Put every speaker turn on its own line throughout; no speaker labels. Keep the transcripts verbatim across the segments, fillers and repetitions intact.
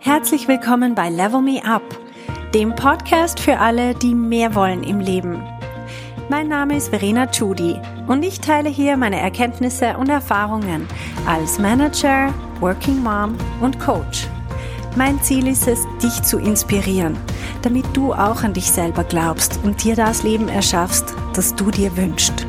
Herzlich willkommen bei Level Me Up, dem Podcast für alle, die mehr wollen im Leben. Mein Name ist Verena Tschudi und ich teile hier meine Erkenntnisse und Erfahrungen als Manager, Working Mom und Coach. Mein Ziel ist es, dich zu inspirieren, damit du auch an dich selber glaubst und dir das Leben erschaffst, das du dir wünschst.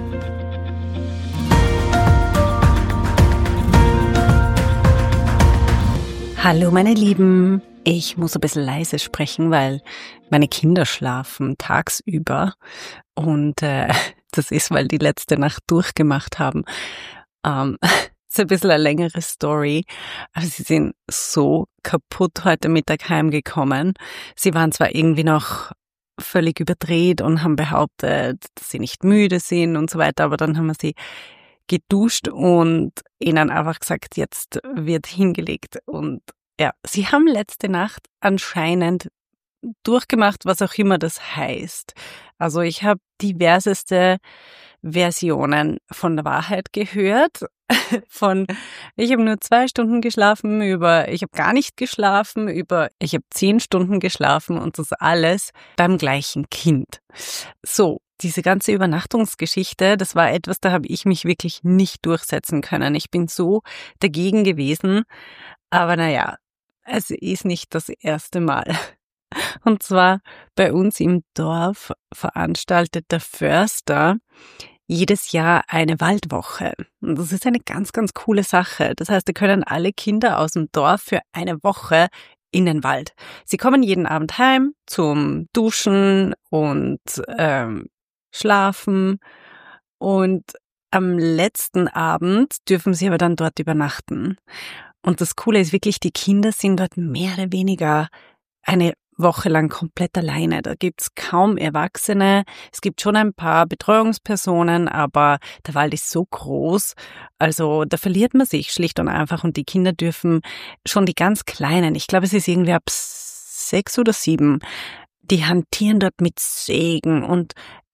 Hallo meine Lieben, ich muss ein bisschen leise sprechen, weil meine Kinder schlafen tagsüber und äh, das ist, weil die letzte Nacht durchgemacht haben. Ähm, ist ein bisschen eine längere Story, aber sie sind so kaputt heute Mittag heimgekommen. Sie waren zwar irgendwie noch völlig überdreht und haben behauptet, dass sie nicht müde sind und so weiter, aber dann haben wir sie geduscht und ihnen einfach gesagt, jetzt wird hingelegt. Und ja, sie haben letzte Nacht anscheinend durchgemacht, was auch immer das heißt. Also ich habe diverseste Versionen von der Wahrheit gehört. Von ich habe nur zwei Stunden geschlafen, über ich habe gar nicht geschlafen, über ich habe zehn Stunden geschlafen und das alles beim gleichen Kind. So, diese ganze Übernachtungsgeschichte, das war etwas, da habe ich mich wirklich nicht durchsetzen können. Ich bin so dagegen gewesen, aber naja, es ist nicht das erste Mal. Und zwar bei uns im Dorf veranstaltet der Förster jedes Jahr eine Waldwoche. Und das ist eine ganz, ganz coole Sache. Das heißt, da können alle Kinder aus dem Dorf für eine Woche in den Wald. Sie kommen jeden Abend heim zum Duschen und ähm, Schlafen. Und am letzten Abend dürfen sie aber dann dort übernachten. Und das Coole ist wirklich, die Kinder sind dort mehr oder weniger eine Woche lang komplett alleine. Da gibt's kaum Erwachsene. Es gibt schon ein paar Betreuungspersonen, aber der Wald ist so groß. Also da verliert man sich schlicht und einfach. Und die Kinder dürfen schon die ganz Kleinen, ich glaube, es ist irgendwie ab sechs oder sieben, die hantieren dort mit Sägen und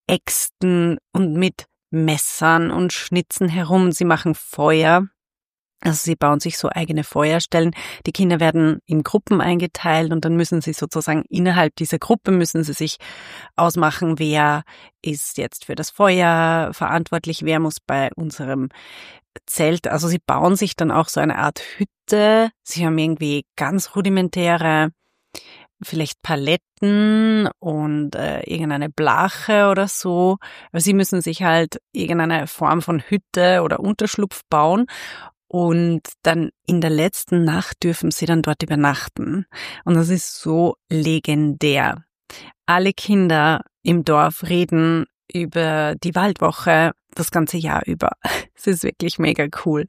Äxten und mit Messern und schnitzen herum. Sie machen Feuer. Also sie bauen sich so eigene Feuerstellen. Die Kinder werden in Gruppen eingeteilt und dann müssen sie sozusagen innerhalb dieser Gruppe müssen sie sich ausmachen, wer ist jetzt für das Feuer verantwortlich, wer muss bei unserem Zelt. Also sie bauen sich dann auch so eine Art Hütte. Sie haben irgendwie ganz rudimentäre, vielleicht Paletten und äh, irgendeine Blache oder so. Aber sie müssen sich halt irgendeine Form von Hütte oder Unterschlupf bauen. Und dann in der letzten Nacht dürfen sie dann dort übernachten. Und das ist so legendär. Alle Kinder im Dorf reden über die Waldwoche das ganze Jahr über. Es ist wirklich mega cool.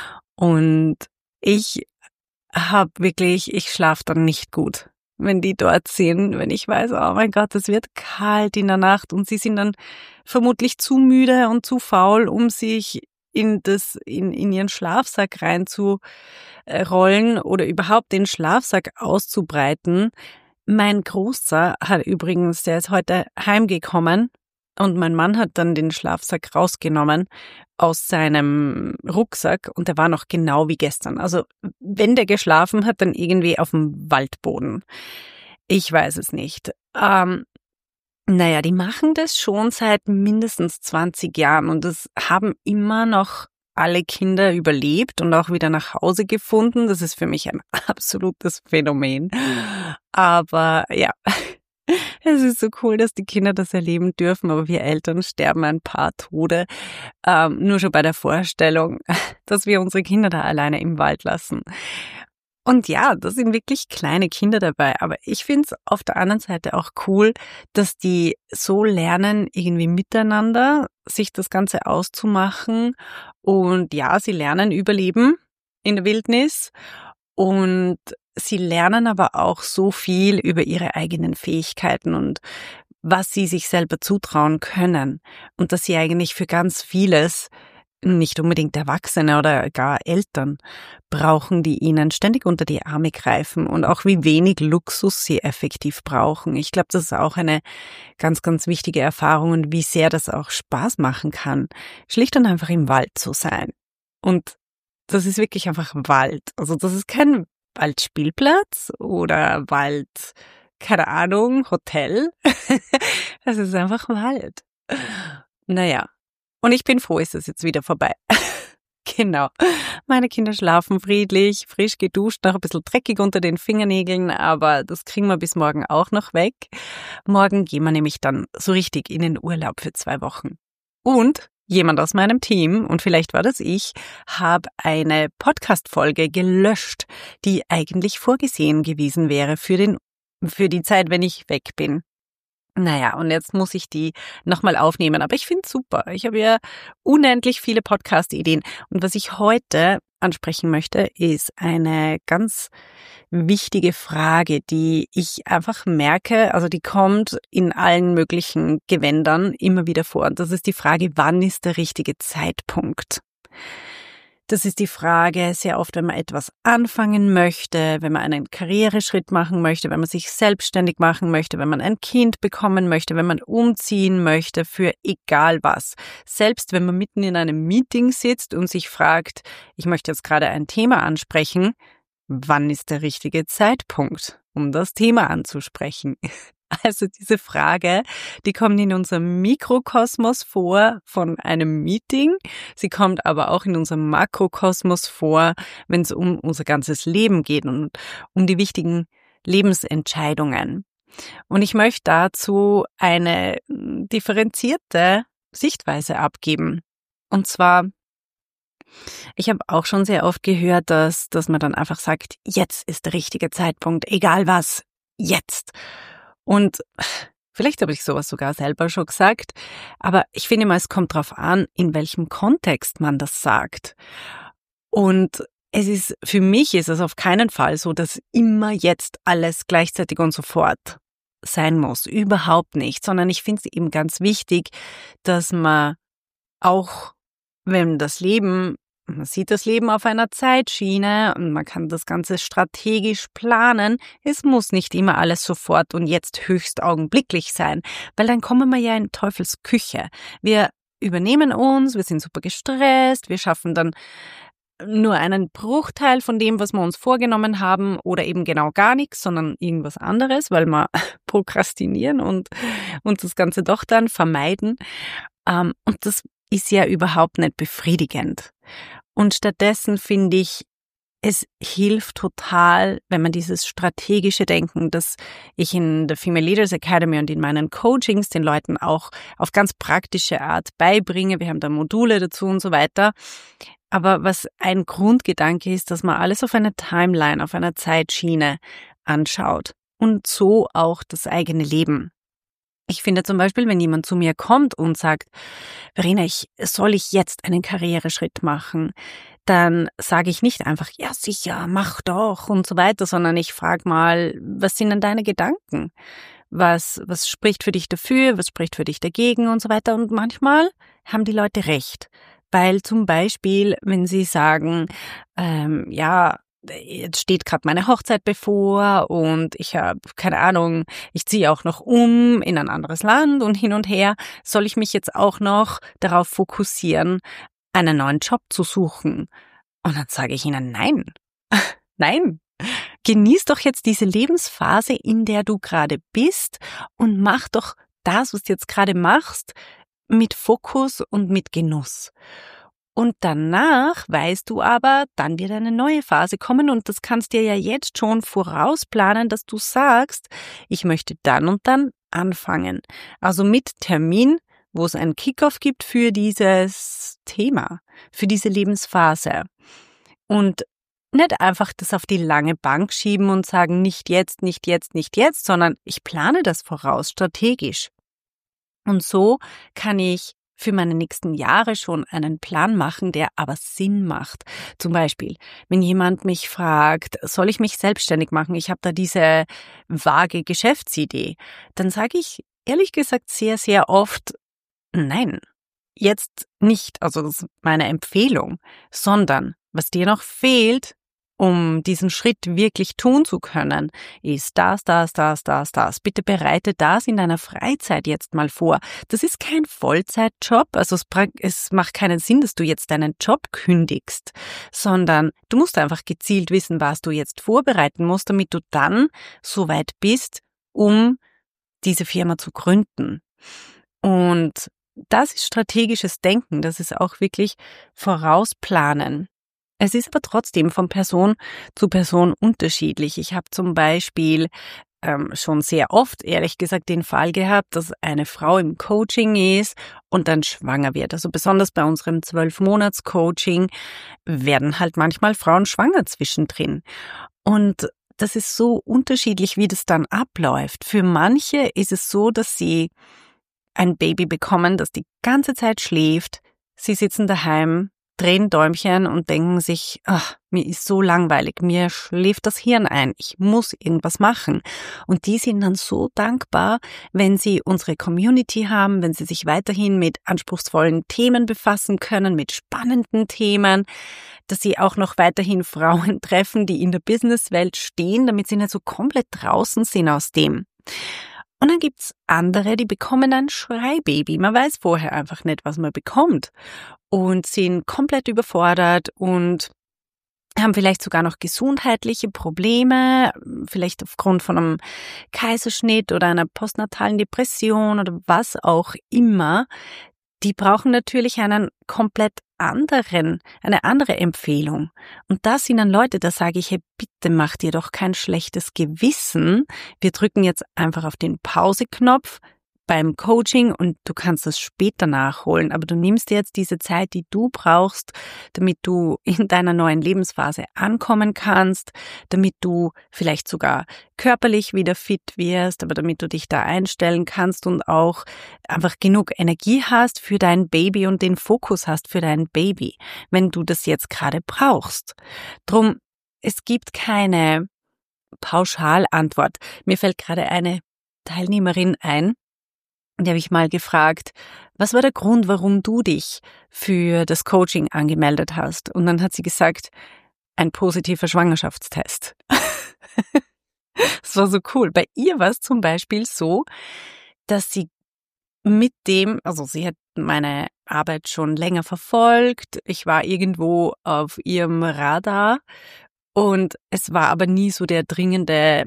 Und ich habe wirklich, ich schlafe dann nicht gut, wenn die dort sind, wenn ich weiß, oh mein Gott, es wird kalt in der Nacht und sie sind dann vermutlich zu müde und zu faul, um sich in das, in, in ihren Schlafsack reinzurollen oder überhaupt den Schlafsack auszubreiten. Mein Großer hat übrigens, der ist heute heimgekommen und mein Mann hat dann den Schlafsack rausgenommen aus seinem Rucksack und der war noch genau wie gestern. Also wenn der geschlafen hat, dann irgendwie auf dem Waldboden. Ich weiß es nicht. Ähm, Naja, die machen das schon seit mindestens zwanzig Jahren und es haben immer noch alle Kinder überlebt und auch wieder nach Hause gefunden. Das ist für mich ein absolutes Phänomen. Aber ja, es ist so cool, dass die Kinder das erleben dürfen, aber wir Eltern sterben ein paar Tode. Ähm, nur schon bei der Vorstellung, dass wir unsere Kinder da alleine im Wald lassen. Und ja, da sind wirklich kleine Kinder dabei, aber ich finde es auf der anderen Seite auch cool, dass die so lernen, irgendwie miteinander sich das Ganze auszumachen und ja, sie lernen Überleben in der Wildnis und sie lernen aber auch so viel über ihre eigenen Fähigkeiten und was sie sich selber zutrauen können und dass sie eigentlich für ganz vieles nicht unbedingt Erwachsene oder gar Eltern brauchen, die ihnen ständig unter die Arme greifen und auch wie wenig Luxus sie effektiv brauchen. Ich glaube, das ist auch eine ganz, ganz wichtige Erfahrung und wie sehr das auch Spaß machen kann, schlicht und einfach im Wald zu sein. Und das ist wirklich einfach Wald. Also das ist kein Waldspielplatz oder Wald, keine Ahnung, Hotel. Es ist einfach Wald. Naja, und ich bin froh, ist das jetzt wieder vorbei. Genau. Meine Kinder schlafen friedlich, frisch geduscht, noch ein bisschen dreckig unter den Fingernägeln, aber das kriegen wir bis morgen auch noch weg. Morgen gehen wir nämlich dann so richtig in den Urlaub für zwei Wochen. Und jemand aus meinem Team, und vielleicht war das ich, habe eine Podcast-Folge gelöscht, die eigentlich vorgesehen gewesen wäre für den, für die Zeit, wenn ich weg bin. Naja, und jetzt muss ich die nochmal aufnehmen. Aber ich finde es super. Ich habe ja unendlich viele Podcast-Ideen. Und was ich heute ansprechen möchte, ist eine ganz wichtige Frage, die ich einfach merke, also die kommt in allen möglichen Gewändern immer wieder vor. Und das ist die Frage, wann ist der richtige Zeitpunkt? Das ist die Frage sehr oft, wenn man etwas anfangen möchte, wenn man einen Karriereschritt machen möchte, wenn man sich selbstständig machen möchte, wenn man ein Kind bekommen möchte, wenn man umziehen möchte, für egal was. Selbst wenn man mitten in einem Meeting sitzt und sich fragt, ich möchte jetzt gerade ein Thema ansprechen, wann ist der richtige Zeitpunkt, um das Thema anzusprechen? Also diese Frage, die kommt in unserem Mikrokosmos vor von einem Meeting. Sie kommt aber auch in unserem Makrokosmos vor, wenn es um unser ganzes Leben geht und um die wichtigen Lebensentscheidungen. Und ich möchte dazu eine differenzierte Sichtweise abgeben. Und zwar, ich habe auch schon sehr oft gehört, dass, dass man dann einfach sagt, jetzt ist der richtige Zeitpunkt, egal was, jetzt. Und vielleicht habe ich sowas sogar selber schon gesagt, aber ich finde mal, es kommt darauf an, in welchem Kontext man das sagt. Und es ist, für mich ist es auf keinen Fall so, dass immer jetzt alles gleichzeitig und sofort sein muss. Überhaupt nicht, sondern ich finde es eben ganz wichtig, dass man auch, wenn das Leben, man sieht das Leben auf einer Zeitschiene und man kann das Ganze strategisch planen. Es muss nicht immer alles sofort und jetzt höchst augenblicklich sein, weil dann kommen wir ja in Teufels Küche. Wir übernehmen uns, wir sind super gestresst, wir schaffen dann nur einen Bruchteil von dem, was wir uns vorgenommen haben oder eben genau gar nichts, sondern irgendwas anderes, weil wir prokrastinieren und uns das Ganze doch dann vermeiden. Und das ist ja überhaupt nicht befriedigend. Und stattdessen finde ich, es hilft total, wenn man dieses strategische Denken, das ich in der Female Leaders Academy und in meinen Coachings den Leuten auch auf ganz praktische Art beibringe. Wir haben da Module dazu und so weiter. Aber was ein Grundgedanke ist, dass man alles auf einer Timeline, auf einer Zeitschiene anschaut und so auch das eigene Leben. Ich finde zum Beispiel, wenn jemand zu mir kommt und sagt, Verena, ich, soll ich jetzt einen Karriereschritt machen, dann sage ich nicht einfach, ja sicher, mach doch und so weiter, sondern ich frage mal, was sind denn deine Gedanken? Was, was spricht für dich dafür, was spricht für dich dagegen und so weiter. Und manchmal haben die Leute recht, weil zum Beispiel, wenn sie sagen, ähm, ja, jetzt steht gerade meine Hochzeit bevor und ich habe, keine Ahnung, ich ziehe auch noch um in ein anderes Land und hin und her. Soll ich mich jetzt auch noch darauf fokussieren, einen neuen Job zu suchen? Und dann sage ich ihnen, nein, nein. Genieß doch jetzt diese Lebensphase, in der du gerade bist und mach doch das, was du jetzt gerade machst, mit Fokus und mit Genuss. Und danach weißt du aber, dann wird eine neue Phase kommen und das kannst dir ja jetzt schon vorausplanen, dass du sagst, ich möchte dann und dann anfangen. Also mit Termin, wo es einen Kickoff gibt für dieses Thema, für diese Lebensphase. Und nicht einfach das auf die lange Bank schieben und sagen, nicht jetzt, nicht jetzt, nicht jetzt, sondern ich plane das voraus, strategisch. Und so kann ich für meine nächsten Jahre schon einen Plan machen, der aber Sinn macht. Zum Beispiel, wenn jemand mich fragt, soll ich mich selbstständig machen? Ich habe da diese vage Geschäftsidee. Dann sage ich ehrlich gesagt sehr, sehr oft, nein, jetzt nicht. Also das ist meine Empfehlung, sondern was dir noch fehlt, um diesen Schritt wirklich tun zu können, ist das, das, das, das, das. Bitte bereite das in deiner Freizeit jetzt mal vor. Das ist kein Vollzeitjob, also es, es macht keinen Sinn, dass du jetzt deinen Job kündigst, sondern du musst einfach gezielt wissen, was du jetzt vorbereiten musst, damit du dann so weit bist, um diese Firma zu gründen. Und das ist strategisches Denken, das ist auch wirklich vorausplanen. Es ist aber trotzdem von Person zu Person unterschiedlich. Ich habe zum Beispiel ähm, schon sehr oft, ehrlich gesagt, den Fall gehabt, dass eine Frau im Coaching ist und dann schwanger wird. Also besonders bei unserem zwölf-Monats-Coaching werden halt manchmal Frauen schwanger zwischendrin. Und das ist so unterschiedlich, wie das dann abläuft. Für manche ist es so, dass sie ein Baby bekommen, das die ganze Zeit schläft. Sie sitzen daheim, drehen Däumchen und denken sich, ach, mir ist so langweilig, mir schläft das Hirn ein, ich muss irgendwas machen. Und die sind dann so dankbar, wenn sie unsere Community haben, wenn sie sich weiterhin mit anspruchsvollen Themen befassen können, mit spannenden Themen, dass sie auch noch weiterhin Frauen treffen, die in der Businesswelt stehen, damit sie nicht so komplett draußen sind aus dem. Und dann gibt's andere, die bekommen ein Schreibaby. Man weiß vorher einfach nicht, was man bekommt und sind komplett überfordert und haben vielleicht sogar noch gesundheitliche Probleme, vielleicht aufgrund von einem Kaiserschnitt oder einer postnatalen Depression oder was auch immer. Die brauchen natürlich einen komplett anderen, eine andere Empfehlung. Und das sind dann Leute, da sage ich, hey, bitte mach dir doch kein schlechtes Gewissen. Wir drücken jetzt einfach auf den Pause-Knopf beim Coaching und du kannst es später nachholen. Aber du nimmst dir jetzt diese Zeit, die du brauchst, damit du in deiner neuen Lebensphase ankommen kannst, damit du vielleicht sogar körperlich wieder fit wirst, aber damit du dich da einstellen kannst und auch einfach genug Energie hast für dein Baby und den Fokus hast für dein Baby, wenn du das jetzt gerade brauchst. Drum, es gibt keine Pauschalantwort. Mir fällt gerade eine Teilnehmerin ein, die habe ich mal gefragt, was war der Grund, warum du dich für das Coaching angemeldet hast? Und dann hat sie gesagt, ein positiver Schwangerschaftstest. Das war so cool. Bei ihr war es zum Beispiel so, dass sie mit dem, also sie hat meine Arbeit schon länger verfolgt, ich war irgendwo auf ihrem Radar und es war aber nie so der dringende,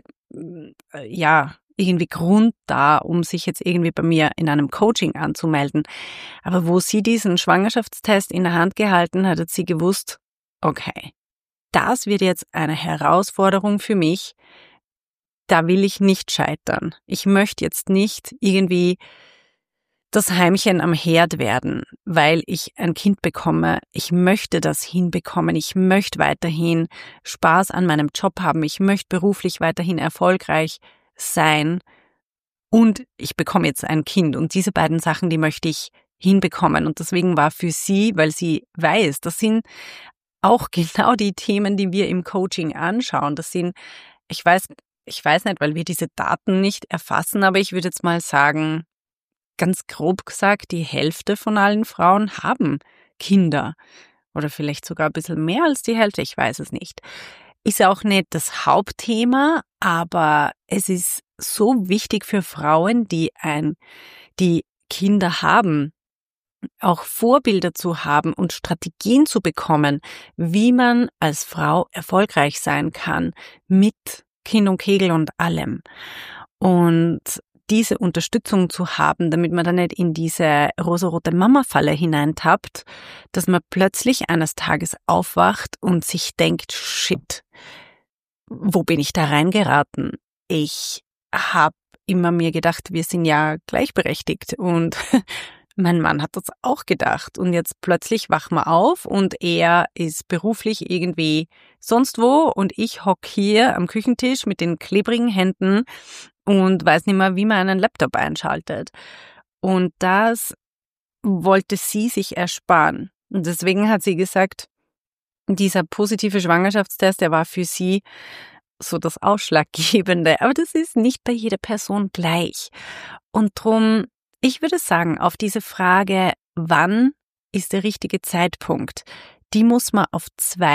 ja, irgendwie Grund da, um sich jetzt irgendwie bei mir in einem Coaching anzumelden. Aber wo sie diesen Schwangerschaftstest in der Hand gehalten hat, hat sie gewusst, okay, das wird jetzt eine Herausforderung für mich, da will ich nicht scheitern. Ich möchte jetzt nicht irgendwie das Heimchen am Herd werden, weil ich ein Kind bekomme. Ich möchte das hinbekommen. Ich möchte weiterhin Spaß an meinem Job haben. Ich möchte beruflich weiterhin erfolgreich sein und ich bekomme jetzt ein Kind. Und diese beiden Sachen, die möchte ich hinbekommen. Und deswegen war für sie, weil sie weiß, das sind auch genau die Themen, die wir im Coaching anschauen. Das sind, ich weiß, ich weiß nicht, weil wir diese Daten nicht erfassen, aber ich würde jetzt mal sagen, ganz grob gesagt, die Hälfte von allen Frauen haben Kinder. Oder vielleicht sogar ein bisschen mehr als die Hälfte, ich weiß es nicht. Ist auch nicht das Hauptthema, aber es ist so wichtig für Frauen, die ein, die Kinder haben, auch Vorbilder zu haben und Strategien zu bekommen, wie man als Frau erfolgreich sein kann mit Kind und Kegel und allem. Und diese Unterstützung zu haben, damit man dann nicht in diese rosarote Mama-Falle hineintappt, dass man plötzlich eines Tages aufwacht und sich denkt, shit, wo bin ich da reingeraten? Ich habe immer mir gedacht, wir sind ja gleichberechtigt und mein Mann hat das auch gedacht und jetzt plötzlich wachen wir auf und er ist beruflich irgendwie sonst wo und ich hock hier am Küchentisch mit den klebrigen Händen und weiß nicht mehr, wie man einen Laptop einschaltet. Und das wollte sie sich ersparen. Und deswegen hat sie gesagt, dieser positive Schwangerschaftstest, der war für sie so das Ausschlaggebende. Aber das ist nicht bei jeder Person gleich. Und drum, ich würde sagen, auf diese Frage, wann ist der richtige Zeitpunkt, die muss man auf zwei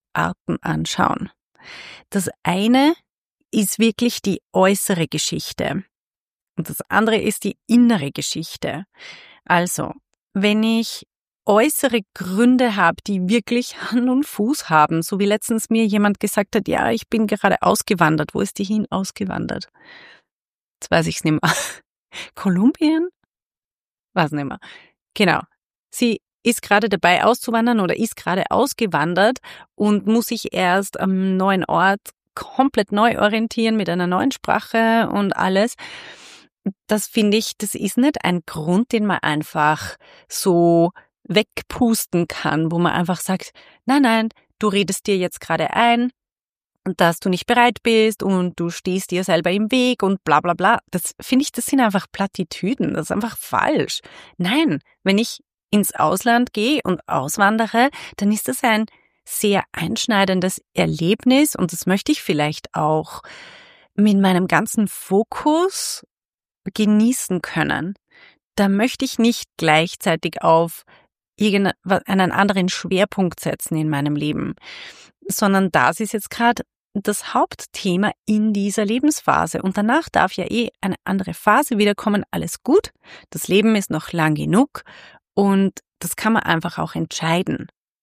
Arten anschauen. Das eine ist wirklich die äußere Geschichte und das andere ist die innere Geschichte. Also, wenn ich äußere Gründe habe, die wirklich Hand und Fuß haben, so wie letztens mir jemand gesagt hat, ja, ich bin gerade ausgewandert. Wo ist die hin ausgewandert? Jetzt weiß ich's nicht mehr. Kolumbien? Weiß nicht mehr. Genau. Sie ist gerade dabei auszuwandern oder ist gerade ausgewandert und muss sich erst am neuen Ort komplett neu orientieren mit einer neuen Sprache und alles. Das finde ich, das ist nicht ein Grund, den man einfach so wegpusten kann, wo man einfach sagt, nein, nein, du redest dir jetzt gerade ein, dass du nicht bereit bist und du stehst dir selber im Weg und bla bla bla. Das finde ich, das sind einfach Plattitüden, das ist einfach falsch. Nein, wenn ich ins Ausland gehe und auswandere, dann ist das ein sehr einschneidendes Erlebnis und das möchte ich vielleicht auch mit meinem ganzen Fokus genießen können. Da möchte ich nicht gleichzeitig auf irgendeinen anderen Schwerpunkt setzen in meinem Leben, sondern das ist jetzt gerade das Hauptthema in dieser Lebensphase. Und danach darf ja eh eine andere Phase wiederkommen. Alles gut, das Leben ist noch lang genug und das kann man einfach auch entscheiden.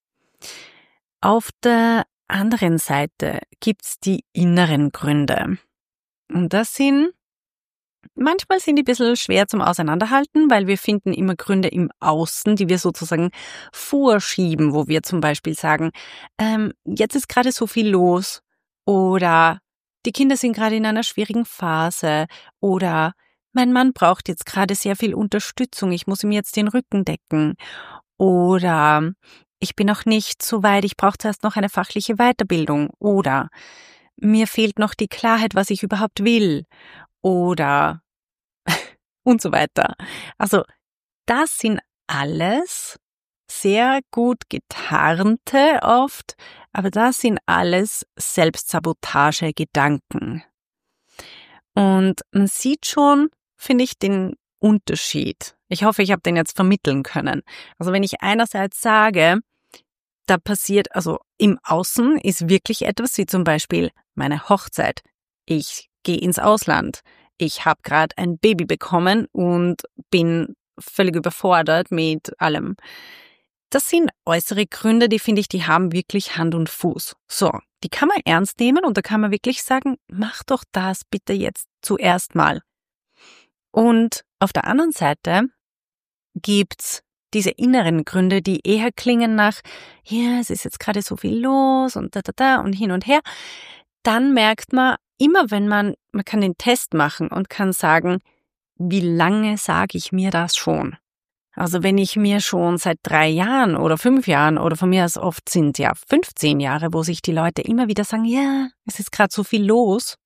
Auf der anderen Seite gibt's die inneren Gründe. Und das sind Manchmal sind die ein bisschen schwer zum Auseinanderhalten, weil wir finden immer Gründe im Außen, die wir sozusagen vorschieben, wo wir zum Beispiel sagen, ähm, jetzt ist gerade so viel los oder die Kinder sind gerade in einer schwierigen Phase oder mein Mann braucht jetzt gerade sehr viel Unterstützung, ich muss ihm jetzt den Rücken decken oder ich bin noch nicht so weit, ich brauche zuerst noch eine fachliche Weiterbildung oder mir fehlt noch die Klarheit, was ich überhaupt will. Oder und so weiter. Also das sind alles sehr gut getarnte oft, aber das sind alles Selbstsabotage-Gedanken. Und man sieht schon, finde ich, den Unterschied. Ich hoffe, ich habe den jetzt vermitteln können. Also wenn ich einerseits sage, da passiert, also im Außen ist wirklich etwas wie zum Beispiel meine Hochzeit. Ich gehe ins Ausland. Ich habe gerade ein Baby bekommen und bin völlig überfordert mit allem. Das sind äußere Gründe, die finde ich, die haben wirklich Hand und Fuß. So, die kann man ernst nehmen und da kann man wirklich sagen, mach doch das bitte jetzt zuerst mal. Und auf der anderen Seite gibt's diese inneren Gründe, die eher klingen nach, ja, es ist jetzt gerade so viel los und da, da, da und hin und her. Dann merkt man, immer wenn man, man kann den Test machen und kann sagen, wie lange sage ich mir das schon? Also wenn ich mir schon seit drei Jahren oder fünf Jahren oder von mir aus oft sind ja fünfzehn Jahre, wo sich die Leute immer wieder sagen, ja, es ist gerade so viel los,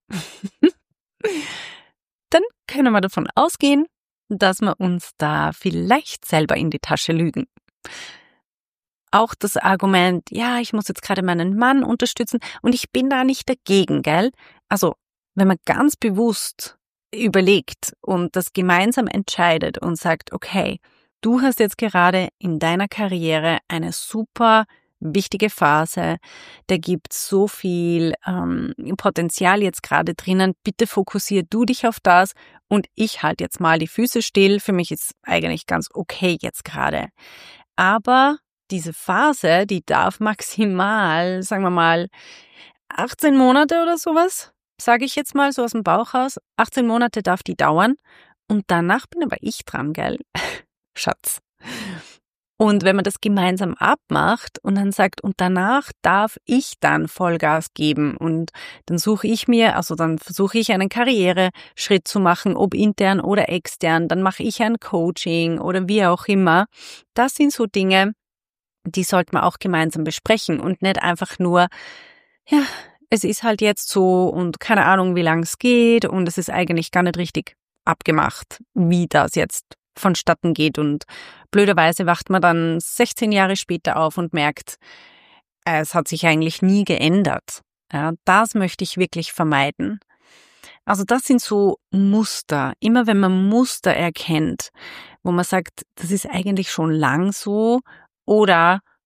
dann können wir davon ausgehen, dass wir uns da vielleicht selber in die Tasche lügen. Auch das Argument, ja, ich muss jetzt gerade meinen Mann unterstützen und ich bin da nicht dagegen, gell? Also, wenn man ganz bewusst überlegt und das gemeinsam entscheidet und sagt, okay, du hast jetzt gerade in deiner Karriere eine super wichtige Phase, da gibt so viel ähm, Potenzial jetzt gerade drinnen, bitte fokussier du dich auf das und ich halte jetzt mal die Füße still, für mich ist eigentlich ganz okay jetzt gerade. Aber diese Phase, die darf maximal, sagen wir mal, achtzehn Monate oder sowas, sage ich jetzt mal so aus dem Bauch raus, achtzehn Monate darf die dauern und danach bin aber ich dran, gell? Schatz. Und wenn man das gemeinsam abmacht und dann sagt, und danach darf ich dann Vollgas geben und dann suche ich mir, also dann versuche ich einen Karriereschritt zu machen, ob intern oder extern, dann mache ich ein Coaching oder wie auch immer. Das sind so Dinge, die sollte man auch gemeinsam besprechen und nicht einfach nur, ja, es ist halt jetzt so und keine Ahnung, wie lang es geht und es ist eigentlich gar nicht richtig abgemacht, wie das jetzt vonstatten geht und blöderweise wacht man dann sechzehn Jahre später auf und merkt, es hat sich eigentlich nie geändert. Ja, das möchte ich wirklich vermeiden. Also das sind so Muster. Immer wenn man Muster erkennt, wo man sagt, das ist eigentlich schon lang so oder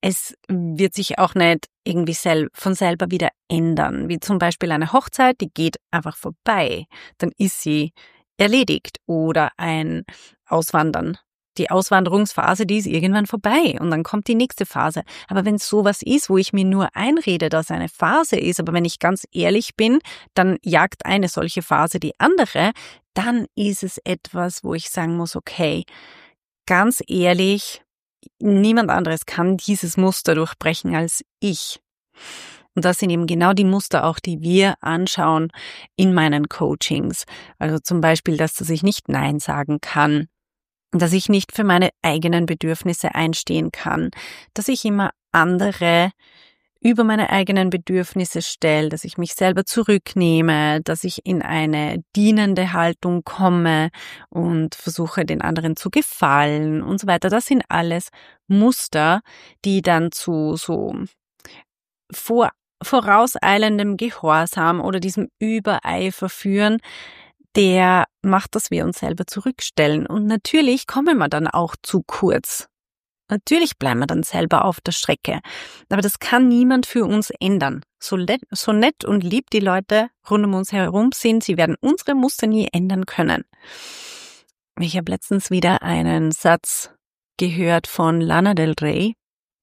es wird sich auch nicht irgendwie sel- von selber wieder ändern. Wie zum Beispiel eine Hochzeit, die geht einfach vorbei. Dann ist sie erledigt. Oder ein Auswandern. Die Auswanderungsphase, die ist irgendwann vorbei und dann kommt die nächste Phase. Aber wenn es sowas ist, wo ich mir nur einrede, dass eine Phase ist, aber wenn ich ganz ehrlich bin, dann jagt eine solche Phase die andere, dann ist es etwas, wo ich sagen muss, okay, ganz ehrlich, niemand anderes kann dieses Muster durchbrechen als ich. Und das sind eben genau die Muster auch, die wir anschauen in meinen Coachings. Also zum Beispiel, dass ich nicht Nein sagen kann, dass ich nicht für meine eigenen Bedürfnisse einstehen kann, dass ich immer andere über meine eigenen Bedürfnisse stelle, dass ich mich selber zurücknehme, dass ich in eine dienende Haltung komme und versuche, den anderen zu gefallen und so weiter. Das sind alles Muster, die dann zu so vor, vorauseilendem Gehorsam oder diesem Übereifer führen, der macht, dass wir uns selber zurückstellen. Und natürlich kommen wir dann auch zu kurz. Natürlich bleiben wir dann selber auf der Strecke. Aber das kann niemand für uns ändern. So, let, so nett und lieb die Leute rund um uns herum sind, sie werden unsere Muster nie ändern können. Ich habe letztens wieder einen Satz gehört von Lana Del Rey.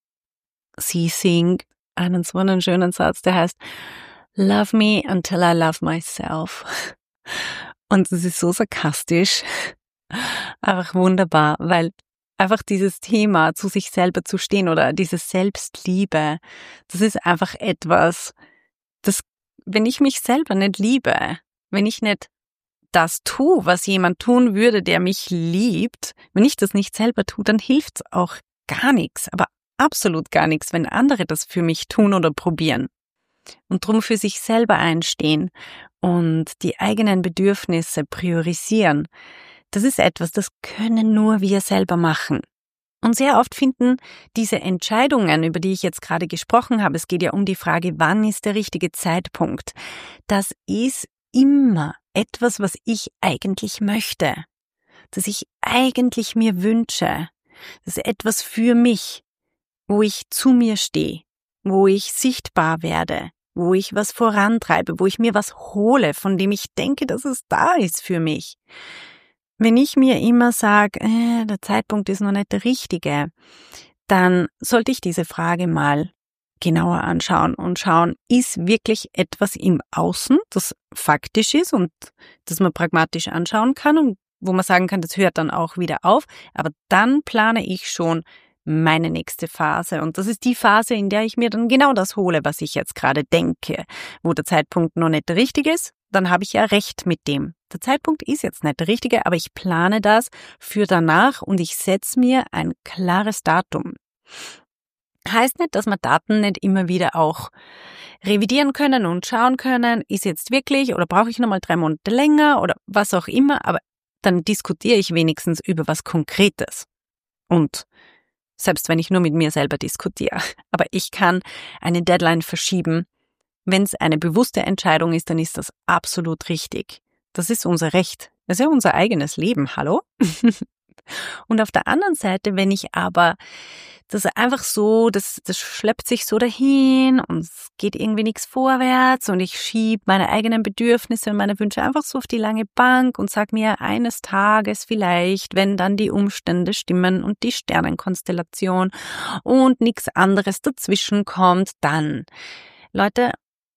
Sie singt einen so einen schönen Satz, der heißt Love me until I love myself. Und es ist so sarkastisch, einfach wunderbar, weil einfach dieses Thema, zu sich selber zu stehen oder diese Selbstliebe, das ist einfach etwas, das, wenn ich mich selber nicht liebe, wenn ich nicht das tue, was jemand tun würde, der mich liebt, wenn ich das nicht selber tue, dann hilft's auch gar nichts, aber absolut gar nichts, wenn andere das für mich tun oder probieren. Und drum für sich selber einstehen und die eigenen Bedürfnisse priorisieren, das ist etwas, das können nur wir selber machen. Und sehr oft finden diese Entscheidungen, über die ich jetzt gerade gesprochen habe, es geht ja um die Frage, wann ist der richtige Zeitpunkt, das ist immer etwas, was ich eigentlich möchte, das ich eigentlich mir wünsche. Das ist etwas für mich, wo ich zu mir stehe, wo ich sichtbar werde, wo ich was vorantreibe, wo ich mir was hole, von dem ich denke, dass es da ist für mich. Wenn ich mir immer sage, äh, der Zeitpunkt ist noch nicht der richtige, dann sollte ich diese Frage mal genauer anschauen und schauen, ist wirklich etwas im Außen, das faktisch ist und das man pragmatisch anschauen kann und wo man sagen kann, das hört dann auch wieder auf, aber dann plane ich schon meine nächste Phase. Und das ist die Phase, in der ich mir dann genau das hole, was ich jetzt gerade denke. Wo der Zeitpunkt noch nicht der richtige ist, dann habe ich ja recht mit dem. Der Zeitpunkt ist jetzt nicht der richtige, aber ich plane das für danach und ich setze mir ein klares Datum. Heißt nicht, dass wir Daten nicht immer wieder auch revidieren können und schauen können, ist jetzt wirklich oder brauche ich nochmal drei Monate länger oder was auch immer, aber dann diskutiere ich wenigstens über was Konkretes. Und selbst wenn ich nur mit mir selber diskutiere. Aber ich kann eine Deadline verschieben. Wenn es eine bewusste Entscheidung ist, dann ist das absolut richtig. Das ist unser Recht. Das ist ja unser eigenes Leben, hallo? Und auf der anderen Seite, wenn ich aber das einfach so, das, das schleppt sich so dahin und es geht irgendwie nichts vorwärts und ich schiebe meine eigenen Bedürfnisse und meine Wünsche einfach so auf die lange Bank und sag mir eines Tages vielleicht, wenn dann die Umstände stimmen und die Sternenkonstellation und nichts anderes dazwischen kommt, dann. Leute,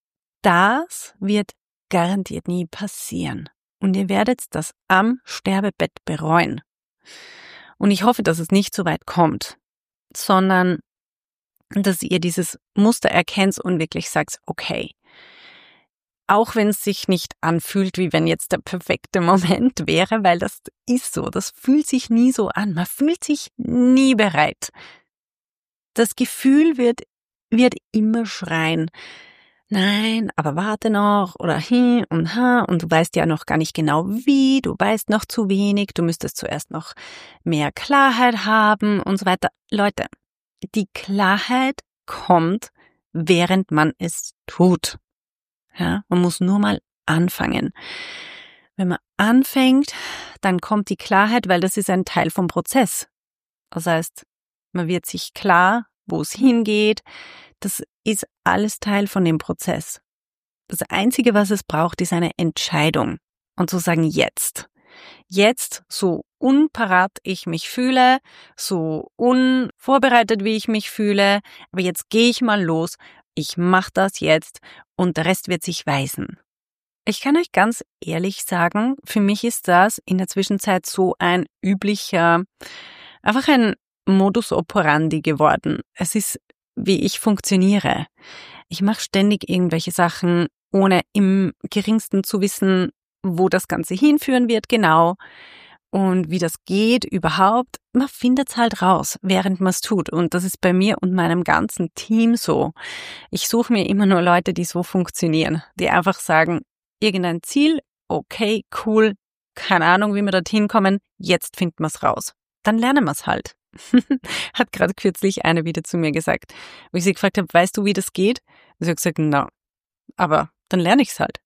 das wird garantiert nie passieren und ihr werdet das am Sterbebett bereuen. Und ich hoffe, dass es nicht so weit kommt, sondern dass ihr dieses Muster erkennt und wirklich sagt, okay, auch wenn es sich nicht anfühlt, wie wenn jetzt der perfekte Moment wäre, weil das ist so, das fühlt sich nie so an, man fühlt sich nie bereit. Das Gefühl wird, wird immer schreien, nein, aber warte noch oder hi und ha und du weißt ja noch gar nicht genau wie, du weißt noch zu wenig, du müsstest zuerst noch mehr Klarheit haben und so weiter. Leute, die Klarheit kommt, während man es tut. Ja, man muss nur mal anfangen. Wenn man anfängt, dann kommt die Klarheit, weil das ist ein Teil vom Prozess. Das heißt, man wird sich klar, wo es hingeht. Das ist alles Teil von dem Prozess. Das Einzige, was es braucht, ist eine Entscheidung. Und zu sagen, jetzt. Jetzt, so unparat ich mich fühle, so unvorbereitet wie ich mich fühle, aber jetzt gehe ich mal los, ich mache das jetzt und der Rest wird sich weisen. Ich kann euch ganz ehrlich sagen, für mich ist das in der Zwischenzeit so ein üblicher, einfach ein Modus operandi geworden. Es ist, wie ich funktioniere. Ich mache ständig irgendwelche Sachen, ohne im geringsten zu wissen, wo das Ganze hinführen wird, genau. Und wie das geht überhaupt, man findet es halt raus, während man es tut. Und das ist bei mir und meinem ganzen Team so. Ich suche mir immer nur Leute, die so funktionieren, die einfach sagen, irgendein Ziel, okay, cool, keine Ahnung, wie wir dorthin kommen, jetzt finden wir es raus. Dann lernen wir es halt. Hat gerade kürzlich eine wieder zu mir gesagt, wo ich sie gefragt habe, weißt du, wie das geht? Und sie hat gesagt, na, aber dann lerne ich es halt.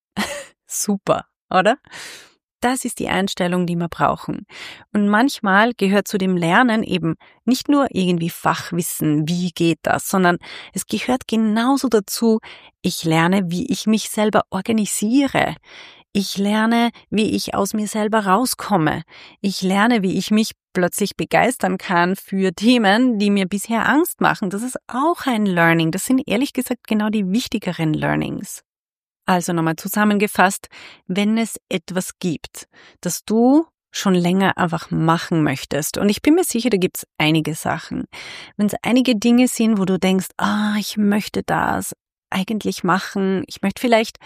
Super, oder? Das ist die Einstellung, die wir brauchen. Und manchmal gehört zu dem Lernen eben nicht nur irgendwie Fachwissen, wie geht das, sondern es gehört genauso dazu, ich lerne, wie ich mich selber organisiere. Ich lerne, wie ich aus mir selber rauskomme. Ich lerne, wie ich mich plötzlich begeistern kann für Themen, die mir bisher Angst machen. Das ist auch ein Learning. Das sind ehrlich gesagt genau die wichtigeren Learnings. Also nochmal zusammengefasst, wenn es etwas gibt, das du schon länger einfach machen möchtest, und ich bin mir sicher, da gibt's einige Sachen. Wenn es einige Dinge sind, wo du denkst, ah, ich möchte das eigentlich machen, ich möchte vielleicht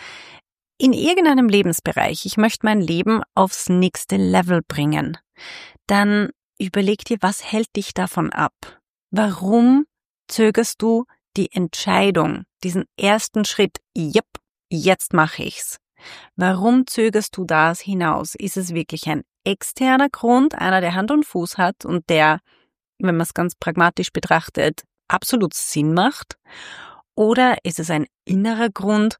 in irgendeinem Lebensbereich, ich möchte mein Leben aufs nächste Level bringen, dann überleg dir, was hält dich davon ab? Warum zögerst du die Entscheidung, diesen ersten Schritt, yep, jetzt mache ich's. Warum zögerst du das hinaus? Ist es wirklich ein externer Grund, einer, der Hand und Fuß hat und der, wenn man es ganz pragmatisch betrachtet, absolut Sinn macht? Oder ist es ein innerer Grund,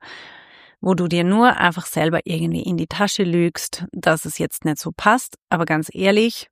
wo du dir nur einfach selber irgendwie in die Tasche lügst, dass es jetzt nicht so passt? Aber ganz ehrlich,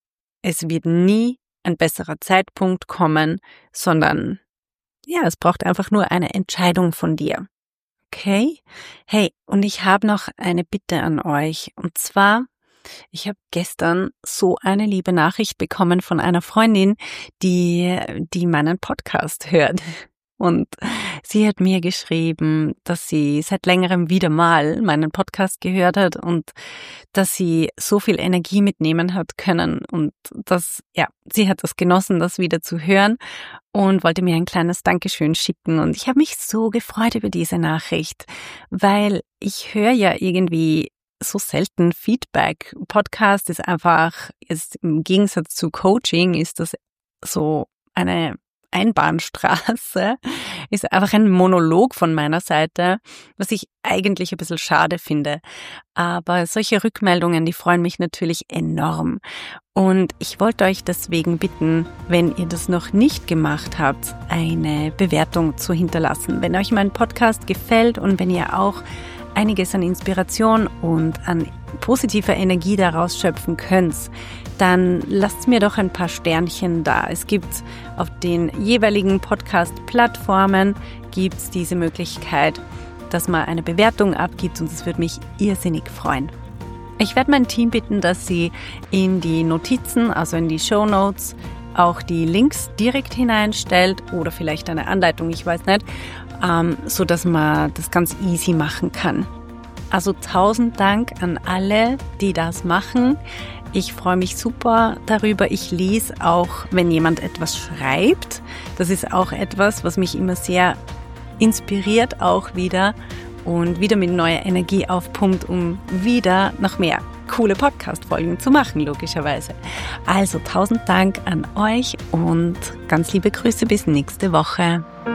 es wird nie ein besserer Zeitpunkt kommen, sondern ja, es braucht einfach nur eine Entscheidung von dir. Okay? Hey, und ich habe noch eine Bitte an euch. Und zwar, ich habe gestern so eine liebe Nachricht bekommen von einer Freundin, die, die meinen Podcast hört. Und sie hat mir geschrieben, dass sie seit längerem wieder mal meinen Podcast gehört hat und dass sie so viel Energie mitnehmen hat können und dass, ja, sie hat das genossen, das wieder zu hören und wollte mir ein kleines Dankeschön schicken. Und ich habe mich so gefreut über diese Nachricht, weil ich höre ja irgendwie so selten Feedback. Podcast ist einfach, ist im Gegensatz zu Coaching, ist das so eine Einbahnstraße, ist einfach ein Monolog von meiner Seite, was ich eigentlich ein bisschen schade finde. Aber solche Rückmeldungen, die freuen mich natürlich enorm. Und ich wollte euch deswegen bitten, wenn ihr das noch nicht gemacht habt, eine Bewertung zu hinterlassen. Wenn euch mein Podcast gefällt und wenn ihr auch einiges an Inspiration und an positiver Energie daraus schöpfen könnt, dann lasst mir doch ein paar Sternchen da. Es gibt auf den jeweiligen Podcast-Plattformen gibt's diese Möglichkeit, dass man eine Bewertung abgibt und es würde mich irrsinnig freuen. Ich werde mein Team bitten, dass sie in die Notizen, also in die Shownotes, auch die Links direkt hineinstellt oder vielleicht eine Anleitung, ich weiß nicht, ähm, so dass man das ganz easy machen kann. Also tausend Dank an alle, die das machen. Ich freue mich super darüber. Ich lese auch, wenn jemand etwas schreibt. Das ist auch etwas, was mich immer sehr inspiriert auch wieder und wieder mit neuer Energie aufpumpt, um wieder noch mehr coole Podcast-Folgen zu machen, logischerweise. Also tausend Dank an euch und ganz liebe Grüße bis nächste Woche.